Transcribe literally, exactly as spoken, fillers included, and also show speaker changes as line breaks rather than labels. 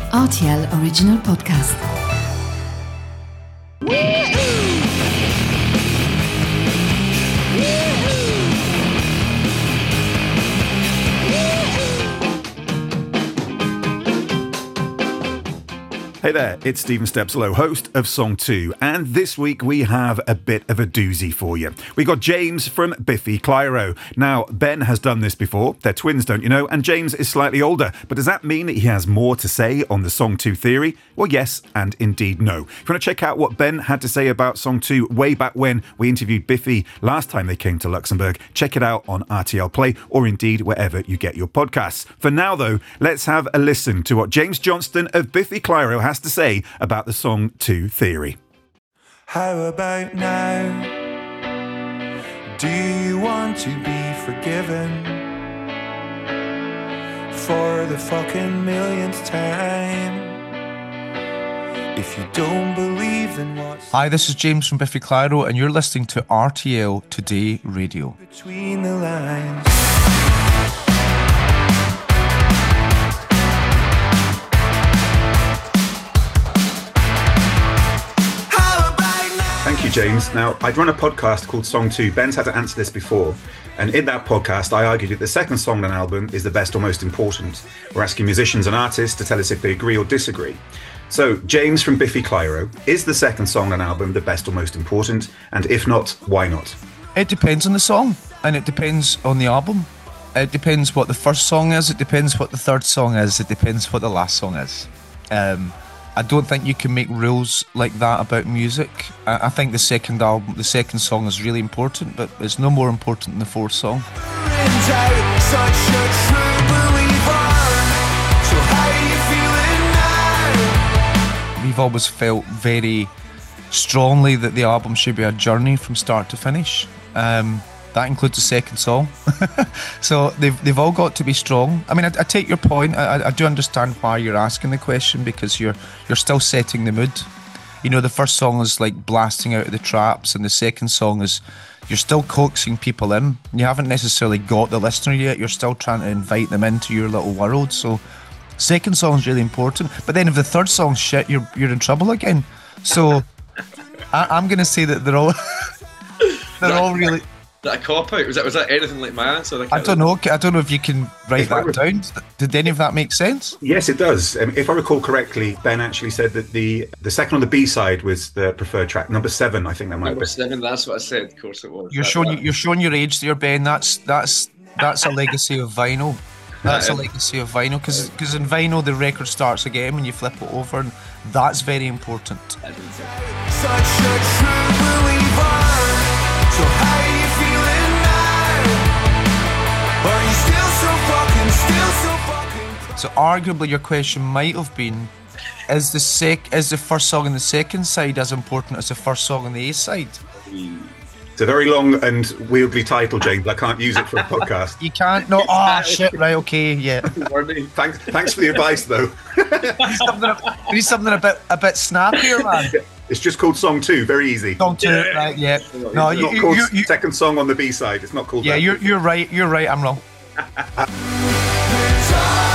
R T L Original Podcast.
Hey there, it's Stephen Stepslow, host of Song two, and this week we have a bit of a doozy for you. We got James from Biffy Clyro. Now, Ben has done this before. They're twins, don't you know? And James is slightly older. But does that mean that he has more to say on the Song two theory? Well, yes, and indeed no. If you want to check out what Ben had to say about Song two way back when we interviewed Biffy last time they came to Luxembourg, check it out on R T L Play or indeed wherever you get your podcasts. For now, though, let's have a listen to what James Johnston of Biffy Clyro has to say about the Song two theory.
How about now? Do you want to be forgiven for the fucking millionth time? If you don't believe in what's...
Hi, this is James from Biffy Clyro and you're listening to R T L Today Radio.
Between the lines.
Thank you, James. Now, I'd run a podcast called Song two. Ben's had to answer this before. And in that podcast, I argued that the second song on an album is the best or most important. We're asking musicians and artists to tell us if they agree or disagree. So, James from Biffy Clyro, is the second song on an album the best or most important? And if not, why not?
It depends on the song, and it depends on the album. It depends what the first song is, it depends what the third song is, it depends what the last song is. Um... I don't think you can make rules like that about music. I, I think the second album, the second song is really important, but it's no more important than the fourth song. We've always felt very strongly that the album should be a journey from start to finish. Um, that includes the second song. So they've they've all got to be strong. I mean, I, I take your point. I, I do understand why you're asking the question, because you're you're still setting the mood. You know, the first song is like blasting out of the traps, and the second song is you're still coaxing people in. You haven't necessarily got the listener yet. You're still trying to invite them into your little world. So second song is really important. But then if the third song's shit, you're you're in trouble again. So I, I'm going to say that they're all they're all really...
That a cop out? Was that was that anything like my answer?
I don't know. I don't know if you can write that re- down. Did any of that make sense?
Yes, it does. Um, if I recall correctly, Ben actually said that the the second on the B side was the preferred track, number seven. I think that might
number
be
seven. That's what I said. Of course, it was.
You're
that,
showing
that.
you're showing your age there, Ben. That's that's that's a legacy of vinyl. That's a legacy of vinyl because because in vinyl the record starts again when you flip it over, and that's very important.
Such a true believer. So how are you feeling? Are you still so fucking, still so fucking...
So arguably your question might have been, is the sec is the first song on the second side as important as the first song on the A side?
It's a very long and wieldy title, James. I can't use it for a podcast.
You can't? No. Oh, shit. Right, okay, yeah.
thanks thanks for the advice, though.
We need something, we need something a bit a bit snappier, man.
It's just called Song two, very easy.
Song two, yeah. Right, yeah. No,
it's
you,
not
you,
called
you, you,
second song on the B side. It's not called
yeah,
that.
Yeah, you're, you're right, you're right, I'm wrong.